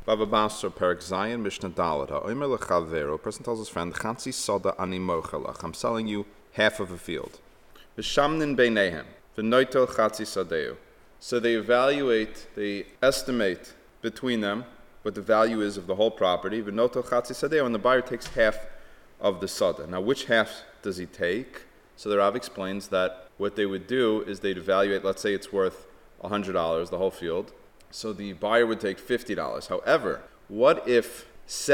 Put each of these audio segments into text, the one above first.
Bava Basra Perak Zayin Mishnah Dalet. Ha'omer lechavero. A person tells his friend, Chatzi soda ani mochelach. I'm selling you half of a field. V'shamnin beinehem. V'noitel chatzi sadeu. So they evaluate, they estimate between them what the value is of the whole property. V'noitel chatzi sadeu. And the buyer takes half of the soda. Now, which half does he take? So the Rav explains that what they would do is they'd evaluate, let's say it's worth $100, the whole field. So the buyer would take $50. However, what if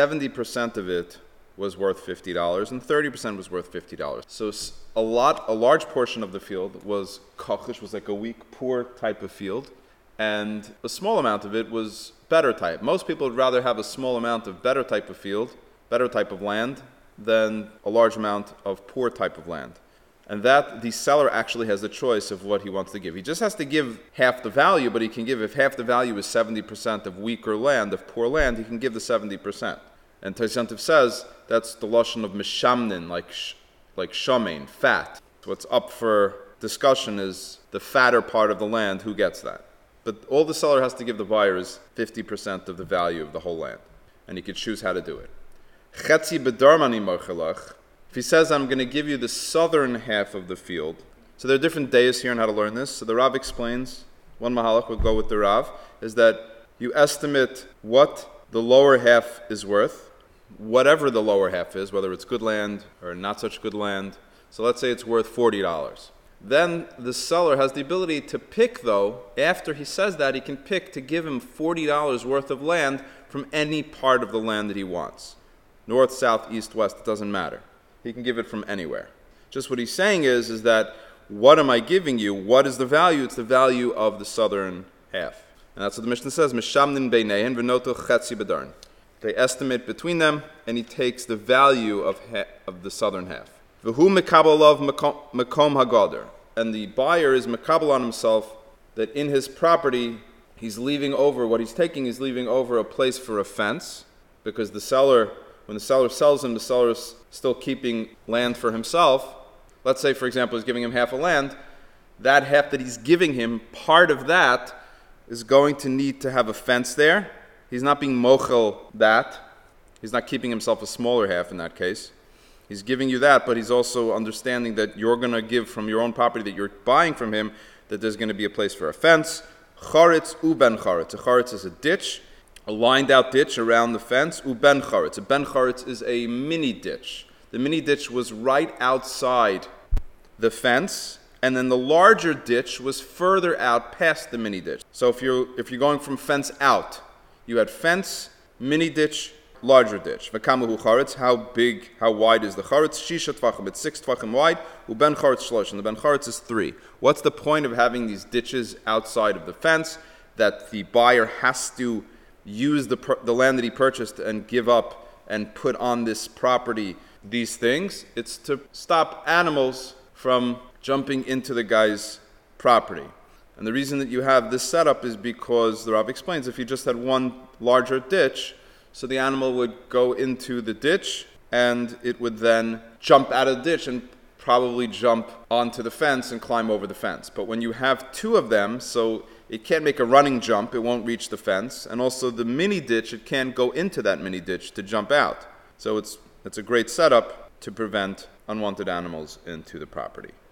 70% of it was worth $50 and 30% was worth $50? So a large portion of the field was kochish, was like a weak, poor type of field, and a small amount of it was better type. Most people would rather have a small amount of better type of field, better type of land, than a large amount of poor type of land. And that the seller actually has the choice of what he wants to give. He just has to give half the value, but he can give, if half the value is 70% of weaker land, of poor land, he can give the 70%. And Taisantiv says that's the lashon of mishamnin, like shamein, fat. What's up for discussion is the fatter part of the land, who gets that. But all the seller has to give the buyer is 50% of the value of the whole land. And he could choose how to do it. Chetzi bedarmani mochelach. If he says, I'm going to give you the southern half of the field, so there are different days here on how to learn this. So the Rav explains, one mahalach will go with the Rav, is that you estimate what the lower half is worth, whatever the lower half is, whether it's good land or not such good land. So let's say it's worth $40. Then the seller has the ability to pick, though, after he says that, he can pick to give him $40 worth of land from any part of the land that he wants. North, south, east, west, it doesn't matter. He can give it from anywhere. Just what he's saying is that what am I giving you? What is the value? It's the value of the southern half. And that's what the Mishnah says, Mishamnin beinehen v'noto chetzi bedarn. They estimate between them, and he takes the value of the southern half. V'hu mekabel alav mekom hagader. And the buyer is mekabel on himself that in his property, he's leaving over, what he's taking is leaving over a place for a fence, because the seller, when the seller sells him, the seller is still keeping land for himself. Let's say, for example, he's giving him half of land. That half that he's giving him, part of that is going to need to have a fence there. He's not being mochel that. He's not keeping himself a smaller half in that case. He's giving you that, but he's also understanding that you're going to give from your own property that you're buying from him, that there's going to be a place for a fence. Charetz uben charetz. A charetz is a ditch, a lined out ditch around the fence. Uben charetz. A ben charetz is a mini ditch. The mini ditch was right outside the fence, and then the larger ditch was further out past the mini ditch. So if you're going from fence out, you had fence, mini ditch, larger ditch. V'kamahu charetz. How wide is the charetz? Shisha tvachim. It's 6 tvachim wide. Uben charetz shlosh. And the ben charetz is 3. What's the point of having these ditches outside of the fence? That the buyer has to use the land that he purchased and give up and put on this property these things. It's to stop animals from jumping into the guy's property. And the reason that you have this setup is because, the Rav explains, if you just had one larger ditch, so the animal would go into the ditch and it would then jump out of the ditch and probably jump onto the fence and climb over the fence. But when you have two of them, so it can't make a running jump, it won't reach the fence, and also the mini ditch, it can't go into that mini ditch to jump out. So it's a great setup to prevent unwanted animals into the property.